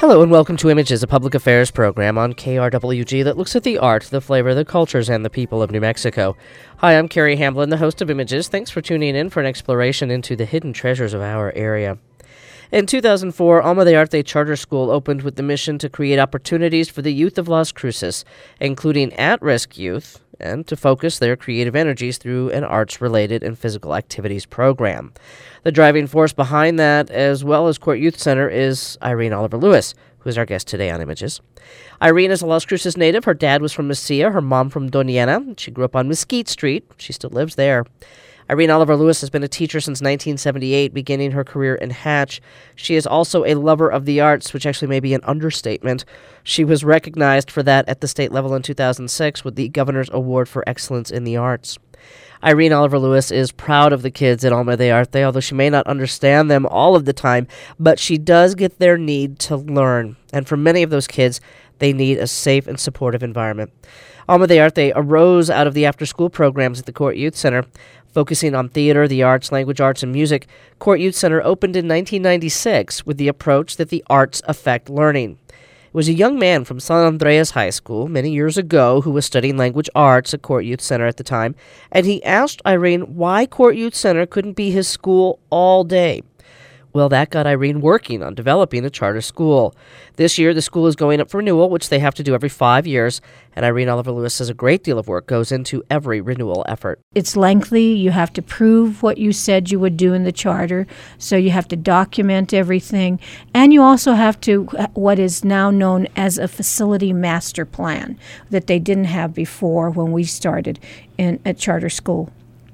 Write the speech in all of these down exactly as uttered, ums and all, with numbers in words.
Hello and welcome to Images, a public affairs program on K R W G that looks at the art, the flavor, the cultures, and the people of New Mexico. Hi, I'm Carrie Hamblin, the host of Images. Thanks for tuning in for an exploration into the hidden treasures of our area. In two thousand four, Alma de Arte Charter School opened with the mission to create opportunities for the youth of Las Cruces, including at-risk youth, and to focus their creative energies through an arts-related and physical activities program. The driving force behind that, as well as Court Youth Center, is Irene Oliver Lewis, who is our guest today on Images. Irene is a Las Cruces native. Her dad was from Mesilla, her mom from Doñana. She grew up on Mesquite Street. She still lives there. Irene Oliver Lewis has been a teacher since nineteen seventy-eight, beginning her career in Hatch. She is also a lover of the arts, which actually may be an understatement. She was recognized for that at the state level in two thousand six with the Governor's Award for Excellence in the Arts. Irene Oliver Lewis is proud of the kids at Alma de Arte, although she may not understand them all of the time, but she does get their need to learn. And for many of those kids, they need a safe and supportive environment. Alma de Arte arose out of the after-school programs at the Court Youth Center. Focusing on theater, the arts, language arts, and music, Court Youth Center opened in nineteen ninety-six with the approach that the arts affect learning. It was a young man from San Andreas High School many years ago who was studying language arts at Court Youth Center at the time, and he asked Irene why Court Youth Center couldn't be his school all day. Well, that got Irene working on developing a charter school. This year, the school is going up for renewal, which they have to do every five years, and Irene Oliver Lewis says a great deal of work goes into every renewal effort. It's lengthy. You have to prove what you said you would do in the charter, so you have to document everything, and you also have to, what is now known as a facility master plan, that they didn't have before when we started in at charter school.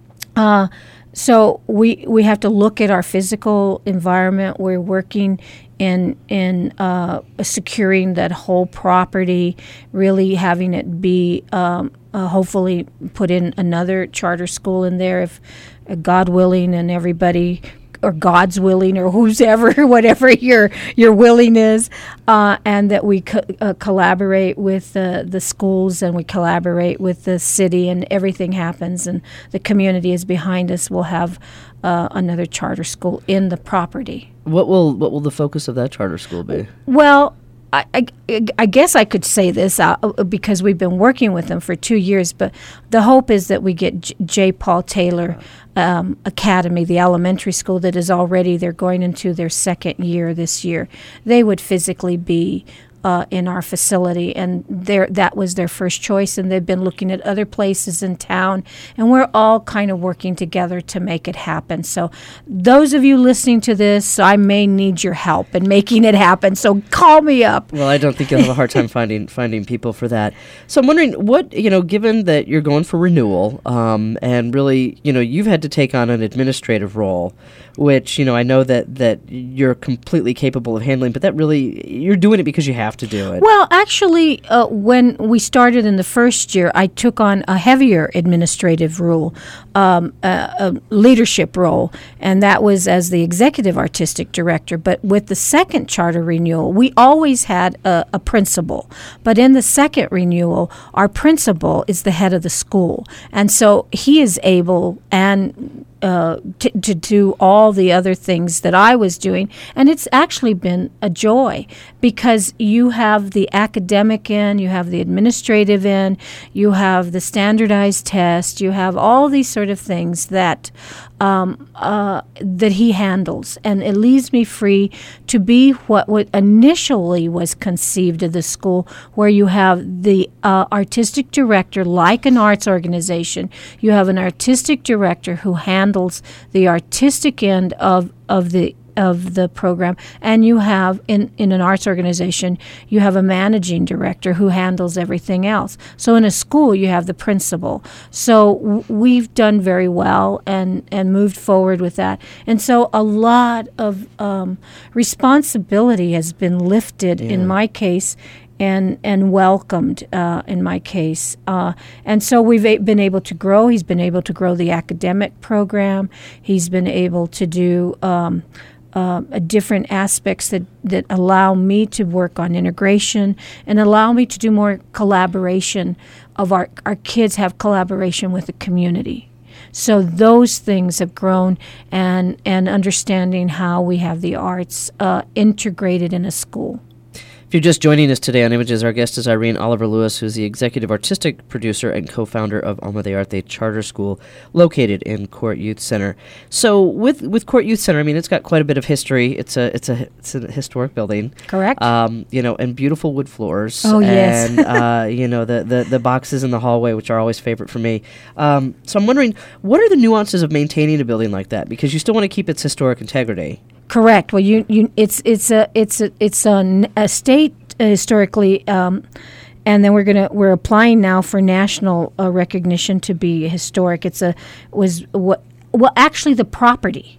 Uh, So we we have to look at our physical environment. We're working in in uh, securing that whole property, really having it be um, uh, hopefully put in another charter school in there if uh, God willing and everybody, or God's willing, or who's ever, whatever your your willing is, uh, and that we co- uh, collaborate with uh, the schools, and we collaborate with the city, and everything happens, and the community is behind us. We'll have uh, another charter school in the property. What will what will the focus of that charter school be? Well, I, I, I guess I could say this uh, because we've been working with them for two years, but the hope is that we get J. J. Paul Taylor um, Academy, the elementary school that is already, they're going into their second year this year. They would physically be Uh, in our facility, and their that was their first choice, and they've been looking at other places in town, and we're all kind of working together to make it happen. So those of you listening to this, I may need your help in making it happen, so call me up. Well, I don't think you'll have a hard time finding finding people for that. So I'm wondering, what, you know, given that you're going for renewal, um, and really, you know, you've had to take on an administrative role, which, you know, I know that, that you're completely capable of handling, but that really, you're doing it because you have to do it. Well, actually, uh, when we started in the first year, I took on a heavier administrative role, um, a, a leadership role, and that was as the executive artistic director. But with the second charter renewal, we always had a, a principal. But in the second renewal, our principal is the head of the school. And so he is able and Uh, to, to do all the other things that I was doing. And it's actually been a joy because you have the academic end, you have the administrative end, you have the standardized test, you have all these sort of things that um, uh, that he handles. And it leaves me free to be what, what initially was conceived of the school, where you have the uh, artistic director, like an arts organization. You have an artistic director who handles the artistic end of, of the of the program, and you have in, in an arts organization, you have a managing director who handles everything else. So in a school, you have the principal. So w- we've done very well and, and moved forward with that. And so a lot of um, responsibility has been lifted Yeah. in my case, and and welcomed uh, in my case. Uh, and so we've a- been able to grow. He's been able to grow the academic program. He's been able to do um, uh, different aspects that, that allow me to work on integration and allow me to do more collaboration of our, our kids have collaboration with the community. So those things have grown, and, and understanding how we have the arts uh, integrated in a school. you're just joining us today on Images, our guest is Irene Oliver Lewis, who's the executive artistic producer and co-founder of Alma de Arte Charter School, located in Court Youth Center. So, with with Court Youth Center, I mean, it's got quite a bit of history. It's a it's a it's a historic building, correct? Um, you know, and beautiful wood floors. Oh yes, and uh, you know the, the the boxes in the hallway, which are always favorite for me. Um, so I'm wondering, what are the nuances of maintaining a building like that? Because you still want to keep its historic integrity. Correct. Well, you you it's it's a it's a it's a, a state uh, historically, um, and then we're gonna we're applying now for national uh, recognition to be historic. It's a was what well actually the property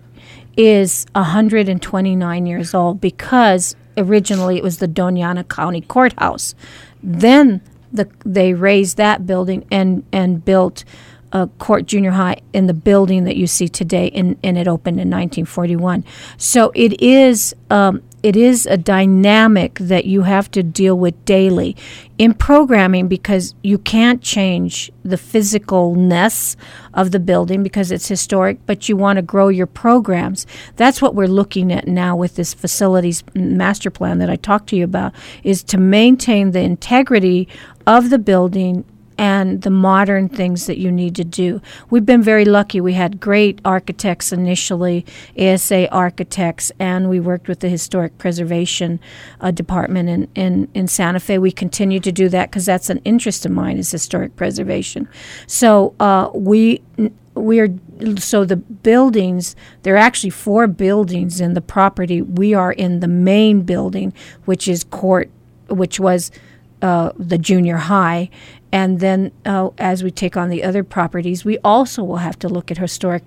is one hundred twenty-nine years old because originally it was the Doñana County Courthouse. Then the they raised that building and and built Uh, Court Junior High in the building that you see today, and, and it opened in nineteen forty-one. So it is um, it is a dynamic that you have to deal with daily in programming because you can't change the physicalness of the building because it's historic, but you want to grow your programs. That's what we're looking at now with this facilities master plan that I talked to you about, is to maintain the integrity of the building and the modern things that you need to do. We've been very lucky. We had great architects initially, A S A architects, and we worked with the Historic Preservation uh, Department in, in, in Santa Fe. We continue to do that because that's an interest of mine, is historic preservation. So uh, we we are so the buildings, there are actually four buildings in the property. We are in the main building, which is Court, which was uh, the junior high. And then uh, as we take on the other properties, we also will have to look at historic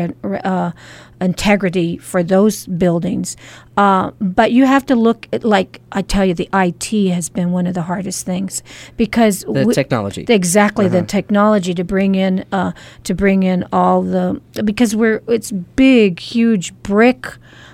uh, integrity for those buildings. Uh, but you have to look at, like I tell you, the I T has been one of the hardest things because the we, technology, exactly uh-huh. the technology to bring in uh, to bring in all the because we're it's big, huge brick.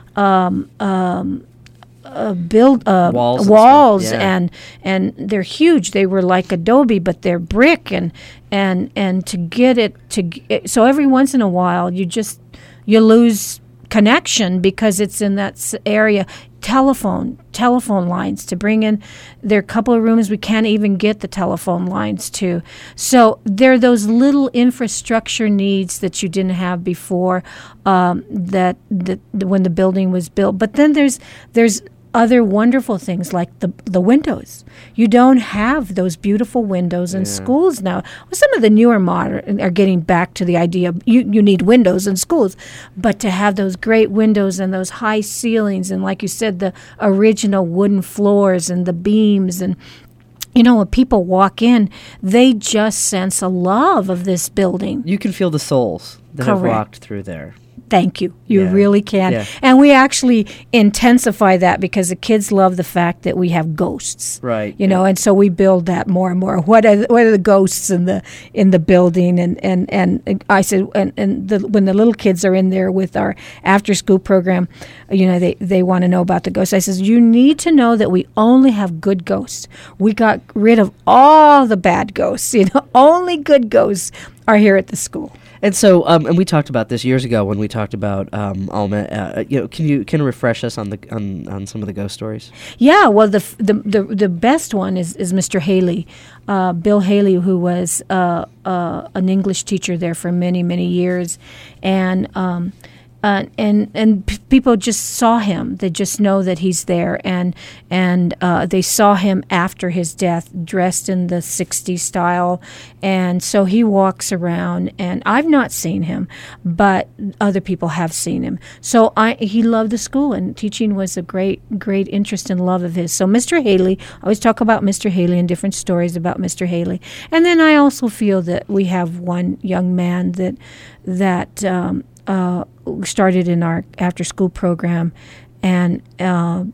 Um, um, Uh, build uh, walls, walls and, yeah. and and they're huge. They were like adobe, but they're brick, and and and to get it to get, so every once in a while you just you lose connection because it's in that s- area. Telephone telephone lines to bring in. There are a couple of rooms we can't even get the telephone lines to. So there are those little infrastructure needs that you didn't have before um, that, that when the building was built. But then there's there's other wonderful things like the the windows. You don't have those beautiful windows in yeah. schools now. Well, some of the newer modern are getting back to the idea of you, you need windows in schools, but to have those great windows and those high ceilings and, like you said, the original wooden floors and the beams, and you know, when people walk in, they just sense a love of this building. You can feel the souls that Correct. have walked through there. Thank you. You yeah. really can. Yeah. And we actually intensify that because the kids love the fact that we have ghosts. Right. You yeah. know, and so we build that more and more. What are what are the ghosts in the in the building? And and, and I said, and, and the, when the little kids are in there with our after school program, you know, they, they want to know about the ghosts. I says, you need to know that we only have good ghosts. We got rid of all the bad ghosts. You know, only good ghosts are here at the school. And so, um, and we talked about this years ago when we talked about um, Alma. Uh, you know, can you can you refresh us on the on, on some of the ghost stories? Yeah, well, the the the, the best one is, is Mister Haley, uh, Bill Haley, who was uh, uh, an English teacher there for many many years, and. Um, Uh, and and p- people just saw him. They just know that he's there, and and uh, they saw him after his death, dressed in the sixties style, and so he walks around. And I've not seen him, but other people have seen him. So I he loved the school, and teaching was a great great interest and love of his. So Mister Haley, I always talk about Mister Haley and different stories about Mister Haley, and then I also feel that we have one young man that that. Um, Uh, started in our after-school program, and uh,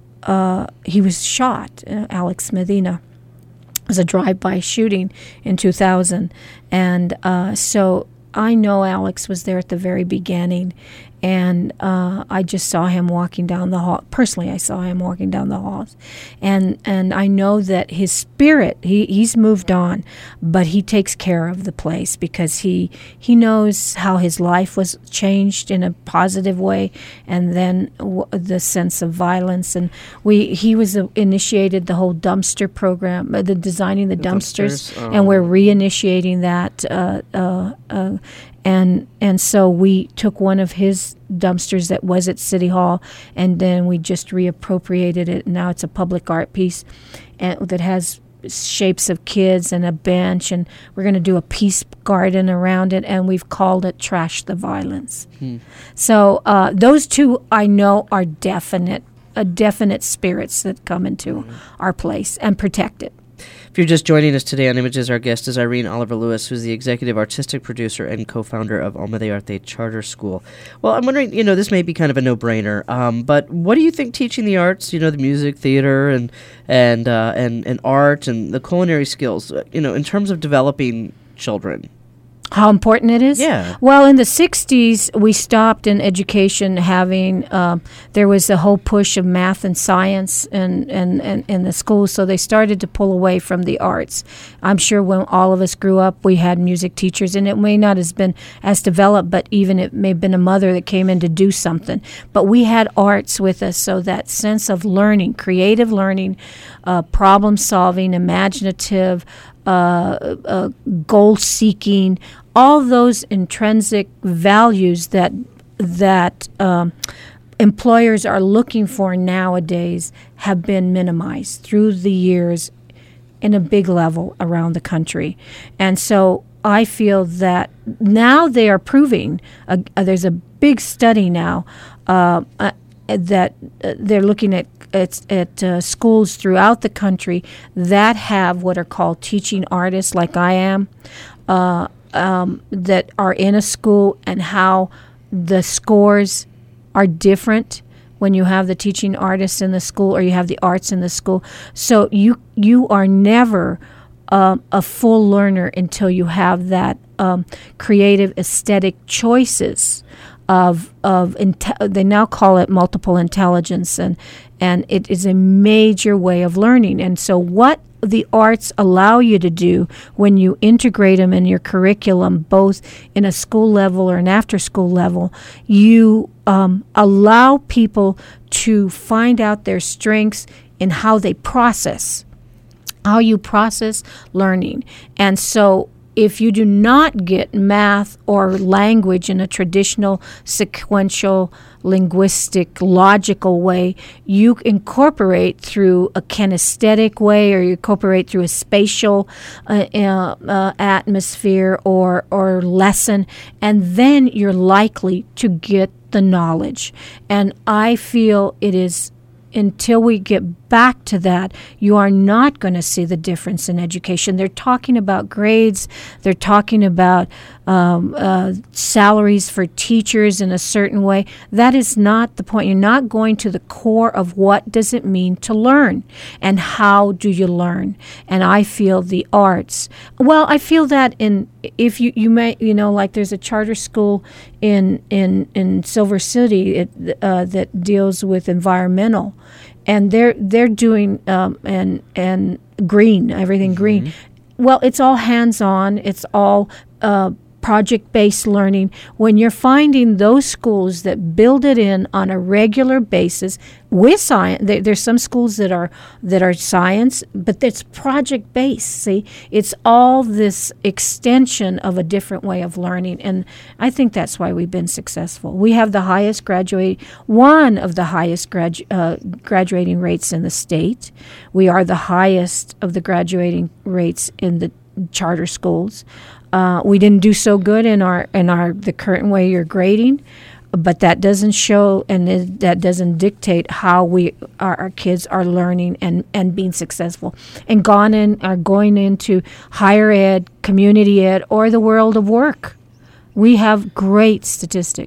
uh, he was shot. Uh, Alex Medina. It was a drive-by shooting in two thousand, and uh, so I know Alex was there at the very beginning, and uh, I just saw him walking down the hall. Personally, I saw him walking down the halls, and and I know that his spirit, he, he's moved on, but he takes care of the place because he he knows how his life was changed in a positive way, and then w- the sense of violence. And we he was uh, initiated the whole dumpster program, uh, the designing the, the dumpsters, dumpsters. Oh. And we're reinitiating that. Uh, uh, uh, And and so we took one of his dumpsters that was at City Hall, and then we just reappropriated it. Now it's a public art piece and, that has shapes of kids and a bench, and we're going to do a peace garden around it, and we've called it Trash the Violence. Hmm. So uh, those two I know are definite, uh, definite spirits that come into mm-hmm. our place and protect it. If you're just joining us today on Images, our guest is Irene Oliver Lewis, who's the executive artistic producer and co-founder of Alma de Arte Charter School. Well, I'm wondering, you know, this may be kind of a no-brainer, um, but what do you think teaching the arts, you know, the music, theater, and and uh, and and art, and the culinary skills, uh, you know, in terms of developing children? How important it is? Yeah. Well, in the sixties, we stopped in education having, uh, there was a whole push of math and science in, in, in, in the schools, so they started to pull away from the arts. I'm sure when all of us grew up, we had music teachers, and it may not have been as developed, but even it may have been a mother that came in to do something. But we had arts with us, so that sense of learning, creative learning, uh, problem solving, imaginative, Uh, uh, goal-seeking, all those intrinsic values that that um, employers are looking for nowadays have been minimized through the years in a big level around the country. And so I feel that now they are proving, uh, there's a big study now uh, uh, that uh, they're looking at At, at uh, schools throughout the country that have what are called teaching artists, like I am, uh, um, that are in a school, and how the scores are different when you have the teaching artists in the school or you have the arts in the school. So you you are never um, a full learner until you have that um, creative aesthetic choices of of inte- they now call it multiple intelligence, and and it is a major way of learning. And so what the arts allow you to do when you integrate them in your curriculum, both in a school level or an after school level, you um, allow people to find out their strengths in how they process, how you process learning. And so if you do not get math or language in a traditional, sequential, linguistic, logical way, you incorporate through a kinesthetic way, or you incorporate through a spatial uh, uh, uh, atmosphere or, or lesson, and then you're likely to get the knowledge. And I feel it is, until we get back to that, you are not going to see the difference in education. They're talking about grades. They're talking about um, uh, salaries for teachers in a certain way. That is not the point. You're not going to the core of what does it mean to learn, and how do you learn. And I feel the arts. Well, I feel that in if you you may you know like there's a charter school in in in Silver City it, uh, that deals with environmental. And they're they're doing um, and and green, everything mm-hmm. green. Well, it's all hands-on. It's all uh, project-based learning. When you're finding those schools that build it in on a regular basis with science, there, there's some schools that are that are science, but it's project-based. See, it's all this extension of a different way of learning, and I think that's why we've been successful. We have the highest graduate, one of the highest gradu- uh, graduating rates in the state. We are the highest of the graduating rates in the charter schools. Uh, we didn't do so good in our in our the current way you're grading, but that doesn't show, and it, that doesn't dictate how we our, our kids are learning and, and being successful, and gone in are going into higher ed, community ed, or the world of work. We have great statistics.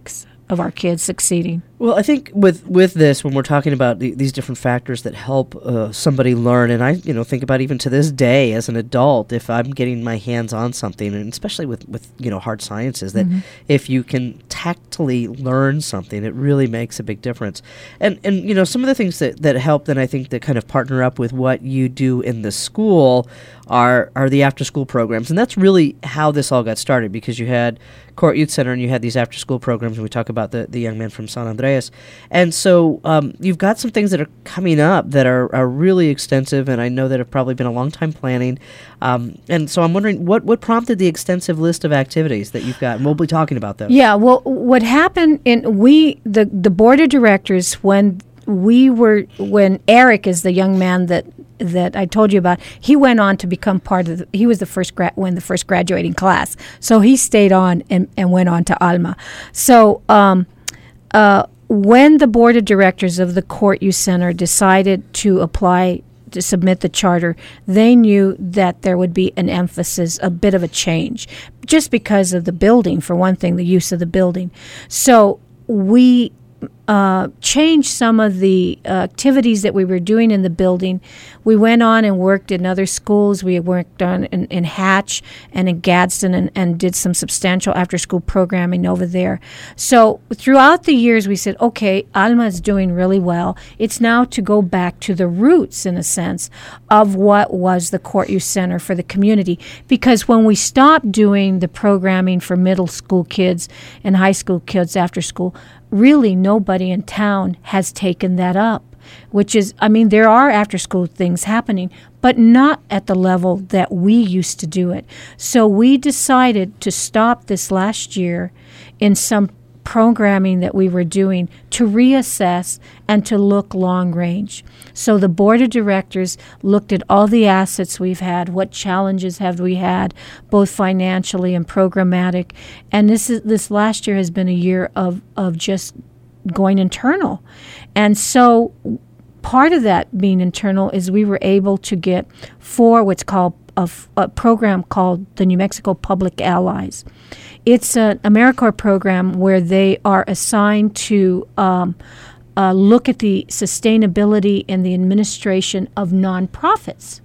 of our kids succeeding. Well, I think with with this, when we're talking about the, these different factors that help uh, somebody learn, and I, you know, think about even to this day as an adult, if I'm getting my hands on something, and especially with, with you know hard sciences, that mm-hmm. if you can tactily learn something, it really makes a big difference. And and you know some of the things that, that help, then I think that kind of partner up with what you do in the school are are the after school programs, and that's really how this all got started, because you had Court Youth Center and you had these after school programs, and we talk about the, the young men from San Andreas. And so um, you've got some things that are coming up that are, are really extensive, and I know that have probably been a long time planning. Um, and so I'm wondering what, what prompted the extensive list of activities that you've got, and we'll be talking about those. Yeah, well, what happened in we the, the board of directors when we were when Eric is the young man that that I told you about, he went on to become part of the, he was the first gra- when the first graduating class. So he stayed on and, and went on to Alma. So um, uh, when the board of directors of the Court Youth Center decided to apply to submit the charter, they knew that there would be an emphasis, a bit of a change, just because of the building, for one thing, the use of the building. So we Uh, changed some of the uh, activities that we were doing in the building. We went on and worked in other schools. We worked on in, in Hatch and in Gadsden and, and did some substantial after-school programming over there. So throughout the years, we said, okay, Alma is doing really well. It's now to go back to the roots, in a sense, of what was the Court Youth Center for the community. Because when we stopped doing the programming for middle school kids and high school kids after school, really nobody in town has taken that up, which is, I mean, there are after-school things happening, but not at the level that we used to do it. So we decided to stop this last year in some programming that we were doing to reassess and to look long range. So the board of directors looked at all the assets we've had, what challenges have we had, both financially and programmatic. And this is this last year has been a year of, of just going internal. And so part of that being internal is we were able to get four what's called a, f- a program called the New Mexico Public Allies. It's an AmeriCorps program where they are assigned to um, uh, look at the sustainability and the administration of nonprofits.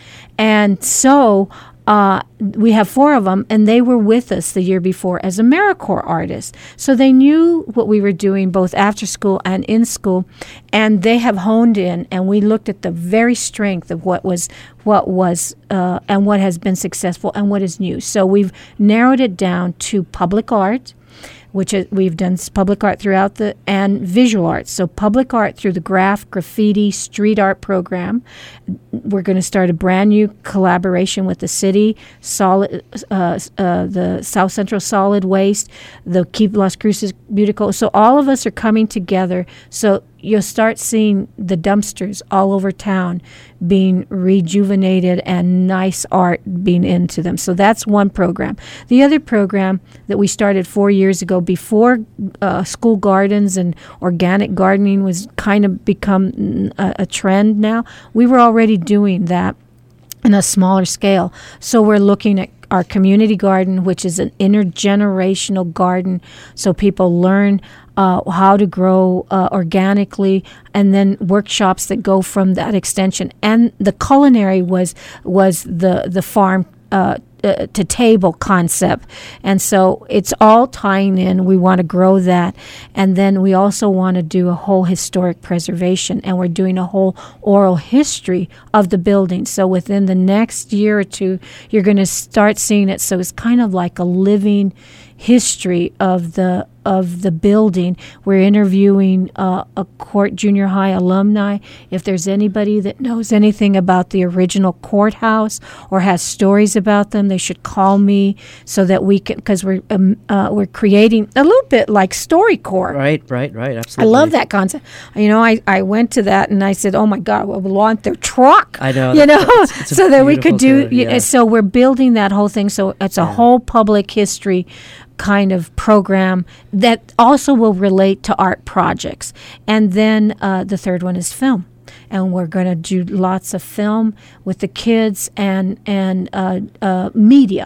And so uh, we have four of them, and they were with us the year before as AmeriCorps artists. So they knew what we were doing both after school and in school, and they have honed in, and we looked at the very strength of what was what was uh, and what has been successful and what is new. So we've narrowed it down to public art, which is, we've done public art throughout the, and visual arts. So public art through the graph, graffiti, street art program. We're going to start a brand new collaboration with the city, solid, uh, uh, the South Central Solid Waste, the Keep Las Cruces Beautiful. So all of us are coming together. So you'll start seeing the dumpsters all over town being rejuvenated and nice art being into them. So that's one program. The other program that we started four years ago, before uh, school gardens and organic gardening was kind of become a, a trend now, we were already doing that in a smaller scale. So we're looking at our community garden, which is an intergenerational garden, so people learn uh, how to grow uh, organically, and then workshops that go from that extension. And the culinary was was the the farm uh, uh, to table concept, and so it's all tying in. We want to grow that, and then we also want to do a whole historic preservation, and we're doing a whole oral history of the building. So within the next year or two, you're going to start seeing it. So it's kind of like a living history of the of the building. We're interviewing uh, a Court Junior High alumni. If there's anybody that knows anything about the original courthouse or has stories about them, they should call me so that we can, because we're um, uh, we're creating a little bit like StoryCorps. Right, right, right. Absolutely. I love that concept. You know, I, I went to that and I said, oh my God, we want their truck. I know. You know, it's, it's so that we could do. Story, yeah. So we're building that whole thing. So it's a yeah. whole public history kind of program that also will relate to art projects. And then uh, the third one is film. And we're going to do lots of film with the kids and, and uh, uh, media.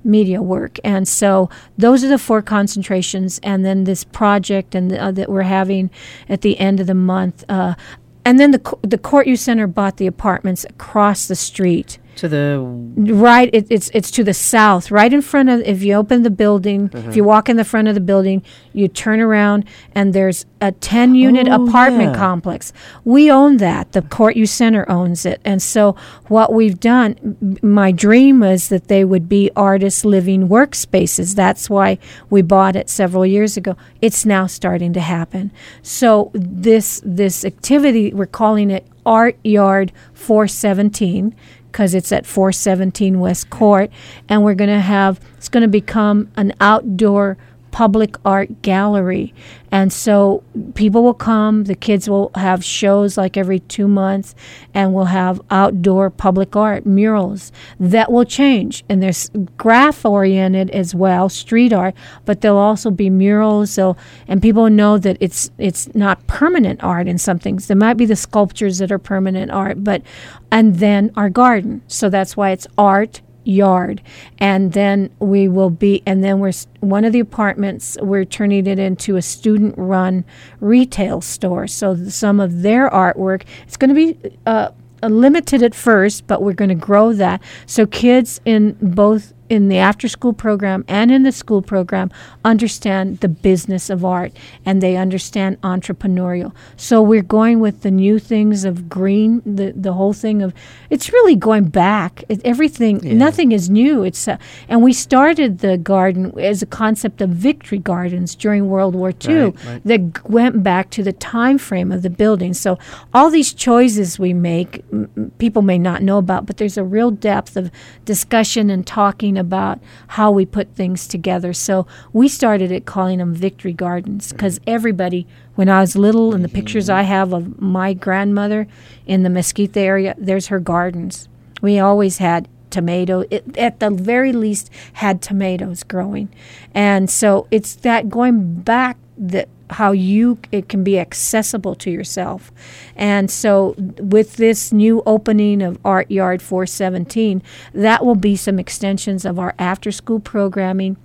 media work. And so those are the four concentrations. And then this project and the, uh, that we're having at the end of the month. Uh, and then the co- the Court Youth Center bought the apartments across the street. To the right, it, it's it's to the south, right in front of. If you open the building, Uh-huh. if you walk in the front of the building, you turn around and there's a ten-unit Oh, apartment yeah. complex. We own that. The Court Youth Center owns it, and so what we've done. m- My dream was that they would be artist living workspaces. That's why we bought it several years ago. It's now starting to happen. So this this activity, we're calling it Art Yard four seventeen. Because it's at four seventeen West Court, and we're going to have, it's going to become an outdoor public art gallery. And so people will come, the kids will have shows like every two months, and we'll have outdoor public art, murals. That will change. And there's graph-oriented as well, street art, but there'll also be murals. So, and people know that it's it's not permanent art in some things. There might be the sculptures that are permanent art, but, and then our garden. So that's why it's art yard. And then we will be, and then we're, s- one of the apartments, we're turning it into a student-run retail store. So th- some of their artwork, it's going to be uh, uh, limited at first, but we're going to grow that. So kids in both in the after-school program and in the school program understand the business of art, and they understand entrepreneurial. So we're going with the new things of green, the the whole thing of, it's really going back. It, everything, Yeah. nothing is new. It's uh, and we started the garden as a concept of victory gardens during World War Two Right, right. that g- went back to the time frame of the building. So all these choices we make, m- m- people may not know about, but there's a real depth of discussion and talking about how we put things together. So we started it calling them victory gardens because everybody, when I was little, and the pictures I have of my grandmother in the Mesquite area, there's her gardens. We always had tomato, it, at the very least had tomatoes growing. And so it's that going back, that how you, it can be accessible to yourself. And so with this new opening of Art Yard four seventeen, that will be some extensions of our after school programming.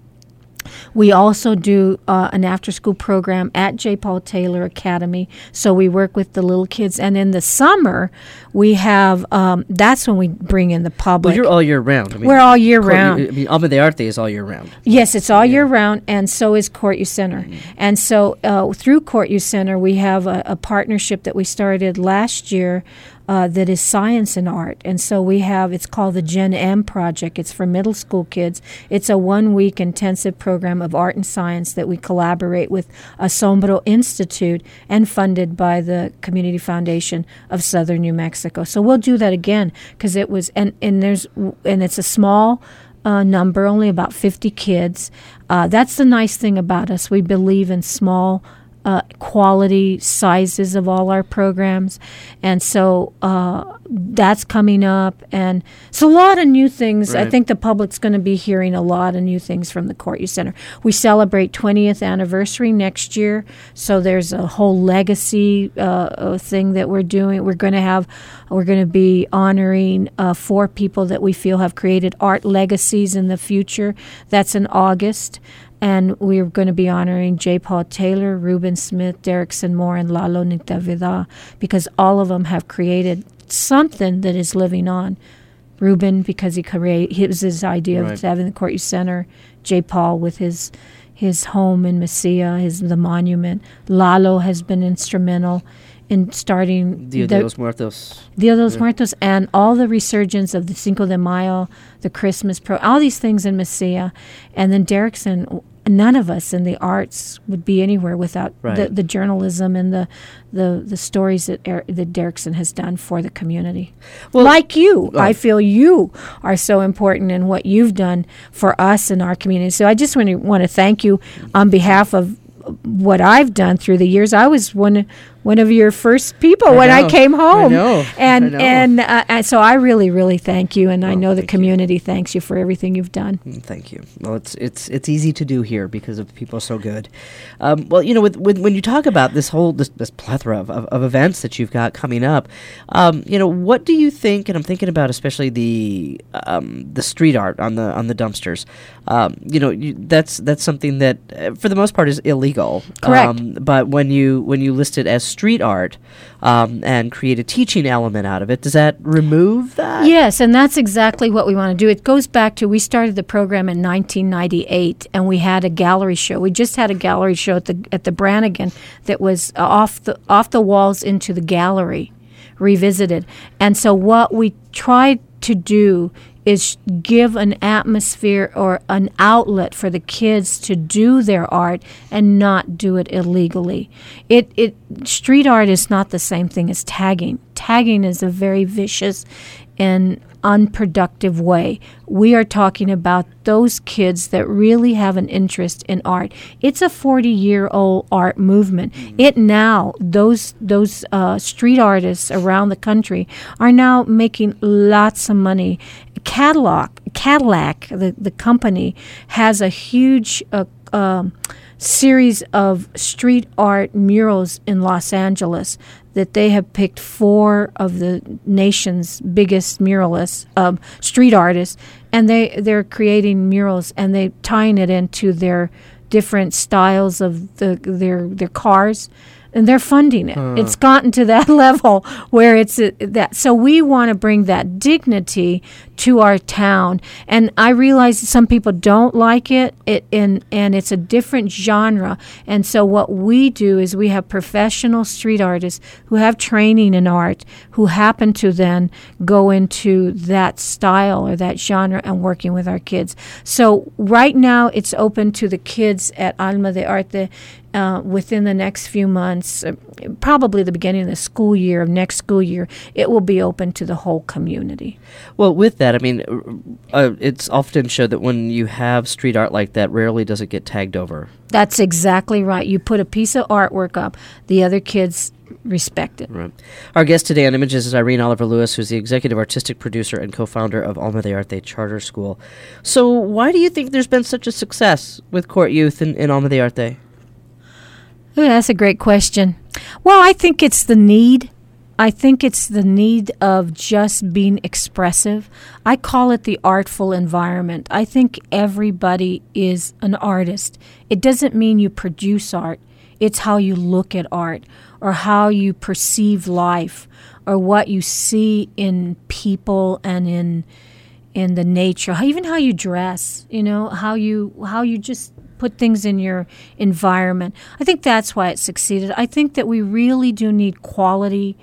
We also do uh, an after-school program at J. Paul Taylor Academy, so we work with the little kids. And in the summer, we have, um, that's when we bring in the public. Well, you're all year round. I mean, We're all year Court- round. I mean, Alma de Arte is all year round. Yes, it's all year round, and so is Court Youth Center. And so uh, through Court Youth Center, we have a, a partnership that we started last year uh, that is science and art. And so we have, it's called the Gen M Project. It's for middle school kids. It's a one-week intensive program of art and science that we collaborate with Asombro Institute and funded by the Community Foundation of Southern New Mexico. So we'll do that again because it was, and, and there's, and it's a small uh, number, only about fifty kids. Uh, that's the nice thing about us. We believe in small uh, quality sizes of all our programs. And so uh, that's coming up. And so a lot of new things. I Right. think the public's going to be hearing a lot of new things from the Court Youth Center. We celebrate twentieth anniversary next year. So there's a whole legacy uh, uh, thing that we're doing. We're going to have, we're going to be honoring uh, four people that we feel have created art legacies in the future. That's in August. And we're going to be honoring J. Paul Taylor, Ruben Smith, Derrickson Moore, and Lalo Nitavida, because all of them have created something that is living on. Ruben, because he created, it was his idea Right. of having the Court Youth Center. J. Paul with his his home in Mesilla, his the monument. Lalo has been instrumental in starting Dia the- de los Muertos. Dia de los Muertos, and all the resurgence of the Cinco de Mayo, the Christmas pro, all these things in Mesilla. And then Derrickson, none of us in the arts would be anywhere without the, Right. the journalism and the the, the stories that er, that Derrickson has done for the community. Well- like you, Oh. I feel you are so important in what you've done for us in our community. So I just want to want to thank you on behalf of what I've done through the years. I was one one of your first people I when know. I came home. I know. And I know. and uh, and so I really really thank you, and I Well, know the thank you. community thanks you for everything you've done. Mm, Thank you. Well, it's it's it's easy to do here because of the people are so good. Um, well, you know, with, with when you talk about this whole this, this plethora of, of, of events that you've got coming up, um, you know, what do you think? And I'm thinking about especially the um, the street art on the on the dumpsters. Um, you know, you, that's that's something that uh, for the most part is illegal. Correct. Um, but when you when you list it as street art um, and create a teaching element out of it, does that remove that? Yes, and that's exactly what we want to do. It goes back to we started the program in nineteen ninety-eight, and we had a gallery show. We just had a gallery show at the at the Brannigan that was uh, off the off the walls into the gallery, revisited. And so what we tried to do is give an atmosphere or an outlet for the kids to do their art and not do it illegally. It it street art is not the same thing as tagging. Tagging is a very vicious and unproductive way. We are talking about those kids that really have an interest in art. It's a forty-year-old art movement. Mm-hmm. It now, those those uh, street artists around the country are now making lots of money. Cadillac, Cadillac, the, the company, has a huge uh, um, series of street art murals in Los Angeles that they have picked four of the nation's biggest muralists, um, street artists, and they, they're creating murals and they tying it into their different styles of the their their cars, and they're funding it. Uh. It's gotten to that level where it's uh, that. So we want to bring that dignity to our town, and I realize some people don't like it. It and and it's a different genre. And so what we do is we have professional street artists who have training in art, who happen to then go into that style or that genre and working with our kids. So right now it's open to the kids at Alma de Arte. Uh, within the next few months, uh, probably the beginning of the school year, of next school year, it will be open to the whole community. Well, with that, I mean, uh, it's often shown that when you have street art like that, rarely does it get tagged over. That's exactly right. You put a piece of artwork up, the other kids respect it. Right. Our guest today on Images is Irene Oliver Lewis, who's the executive artistic producer and co-founder of Alma de Arte Charter School. So why do you think there's been such a success with Court Youth in, in Alma de Arte? Ooh, that's a great question. Well, I think it's the need. I think it's the need of just being expressive. I call it the artful environment. I think everybody is an artist. It doesn't mean you produce art. It's how you look at art or how you perceive life or what you see in people and in in the nature, even how you dress, you know, how you how you just put things in your environment. I think that's why it succeeded. I think that we really do need quality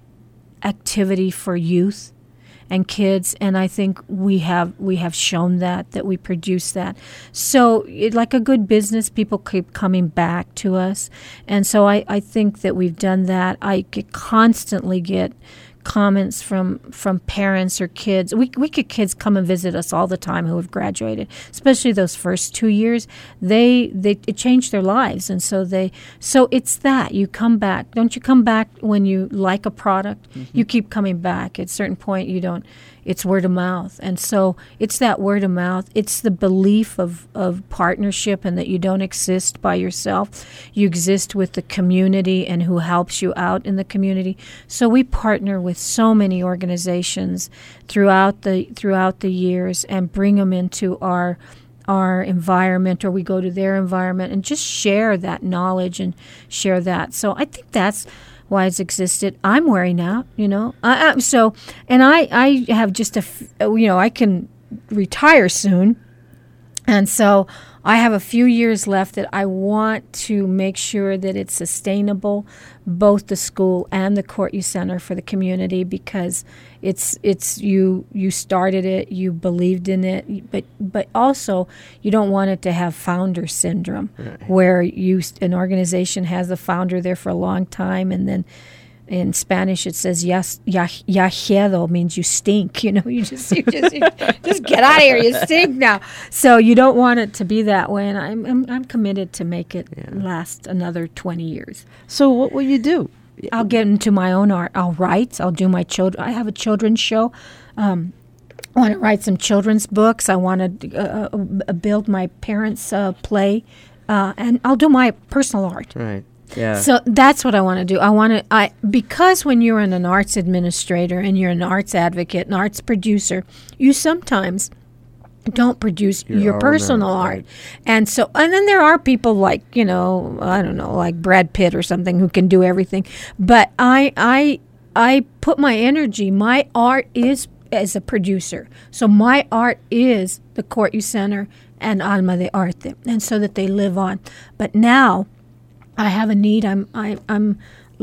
activity for youth and kids, and I think we have we have shown that, that we produce that. So it, like a good business, people keep coming back to us, and so I, I think that we've done that. I get, constantly get comments from from parents or kids. We we get kids come and visit us all the time who have graduated, especially those first two years. They they it changed their lives, and so they so it's that you come back. Don't you come back when you like a product? Mm-hmm. You keep coming back. At a certain point, you don't. It's word of mouth, and so it's that word of mouth. It's the belief of, of partnership and that you don't exist by yourself. You exist with the community and who helps you out in the community. So we partner with so many organizations throughout the throughout the years and bring them into our our environment, or we go to their environment and just share that knowledge and share that. So I think that's why it's existed. I'm wearing out, you know. I, I, so, and I, I have just a, f- you know, I can retire soon, and so I have a few years left that I want to make sure that it's sustainable, both the school and the Court Youth Center for the community, because it's it's you you started it, you believed in it, but but also you don't want it to have founder syndrome, right, where you an organization has a founder there for a long time, and then in Spanish it says yes, ya, yajedo means you stink. You know, you just you just you just get out of here. You stink now. So you don't want it to be that way, and I'm I'm, I'm committed to make it yeah. last another twenty years. So what will you do I'll get into my own art. I'll write. I'll do my children. I have a children's show. Um, I want to write some children's books. I want to uh, uh, build my parents' uh, play, uh, and I'll do my personal art. Right. Yeah. So that's what I want to do. I want to. I because when you're an, an arts administrator and you're an arts advocate, an arts producer, you sometimes don't produce your, Your own personal art, art. right. And so, and then there are people like, you know, I don't know, like Brad Pitt or something who can do everything. But I, I, I put my energy, my art is as a producer. So my art is the Court Youth Center and Alma de Arte, and so that they live on. But now I have a need. I'm, I, I'm,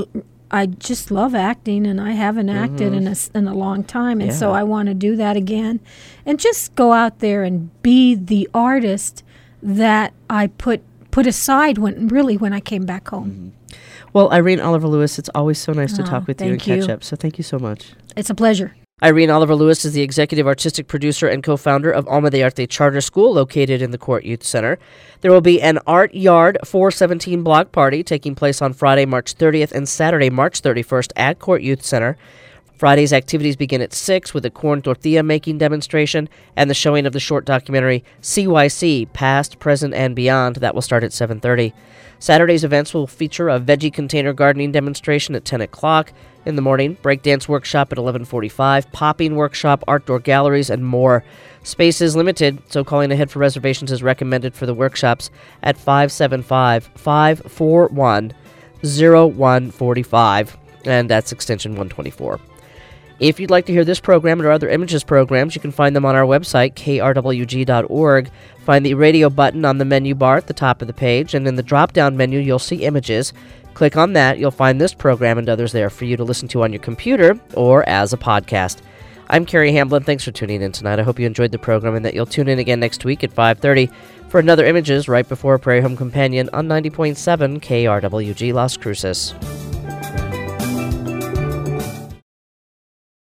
I just love acting, and I haven't acted in a, s- in a long time, and so Yeah. I want to do that again, and just go out there and be the artist that I put put aside when really when I came back home. Well, Irene Oliver Lewis, it's always so nice to Oh, talk with you and thank catch you. up. So thank you so much. It's a pleasure. Irene Oliver Lewis is the executive artistic producer and co-founder of Alma de Arte Charter School, located in the Court Youth Center. There will be an Art Yard four seventeen block party taking place on Friday, March thirtieth and Saturday, March thirty-first at Court Youth Center. Friday's activities begin at six with a corn tortilla making demonstration and the showing of the short documentary C Y C, Past, Present, and Beyond. That will start at seven thirty. Saturday's events will feature a veggie container gardening demonstration at ten o'clock in the morning, breakdance workshop at eleven forty-five, popping workshop, outdoor galleries, and more. Space is limited, so calling ahead for reservations is recommended for the workshops at five seven five, five four one, zero one four five, and that's extension one twenty-four. If you'd like to hear this program and our other Images programs, you can find them on our website, k r w g dot org. Find the radio button on the menu bar at the top of the page, and in the drop-down menu, you'll see Images. Click on that. You'll find this program and others there for you to listen to on your computer or as a podcast. I'm Carrie Hamblin. Thanks for tuning in tonight. I hope you enjoyed the program and that you'll tune in again next week at five thirty for another Images right before Prairie Home Companion on ninety point seven K R W G Las Cruces.